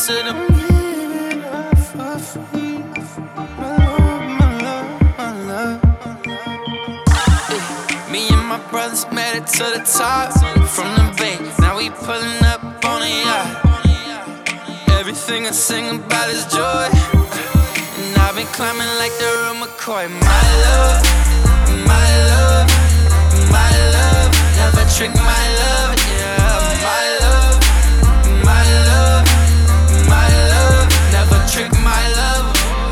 to the million for free. My love. Me and my brothers made it to the top. From the bay, now we pulling up on a yacht. Everything I sing about is joy, and I've been climbing like the real McCoy. My love, my love, my love, never trick my love, yeah. My love, my love, my love, never trick my love.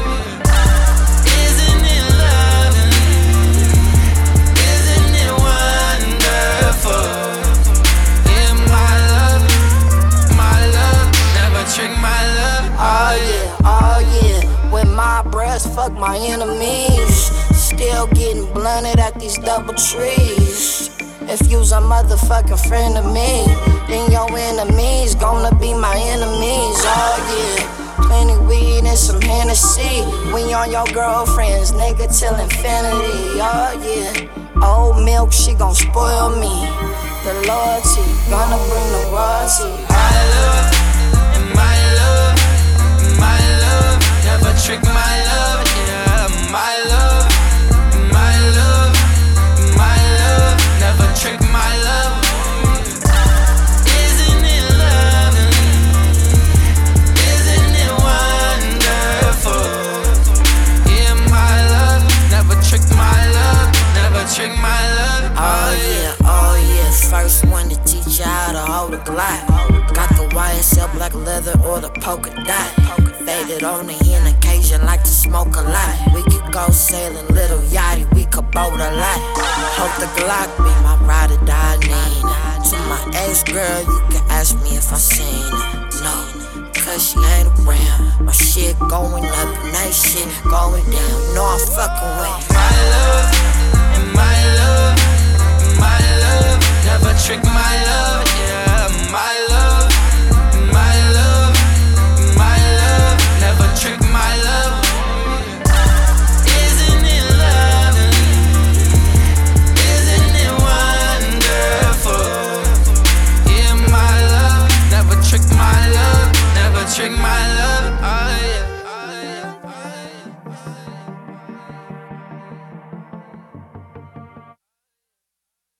Isn't it lovely? Isn't it wonderful? Yeah, my love, never trick my love. Oh yeah, when my breasts fuck my enemies. Still getting blunted at these double trees. If you's a motherfucking friend of me, then your enemies gonna be my enemies. Oh yeah, plenty weed and some Hennessy. We on your girlfriends, nigga, till infinity. Oh yeah, old milk, she gon' spoil me. The loyalty, gonna bring the royalty. My love, and my love, my love, never trick my love, yeah. My love, my love, my love, never trick my love. Isn't it lovely? Isn't it wonderful? Yeah, my love, never trick my love, never trick my love. Oh yeah, first one to teach you how to hold a Glock. Got the YSL black leather or the polka dot. Faded on the hen occasion, like to smoke a lot. We could go sailing, little yachty, we could boat a lot. Hope the Glock be my ride or die Nina. To my ex-girl, you can ask me if I seen her. No, cause she ain't around. My shit going up and that shit going down. No, I'm fucking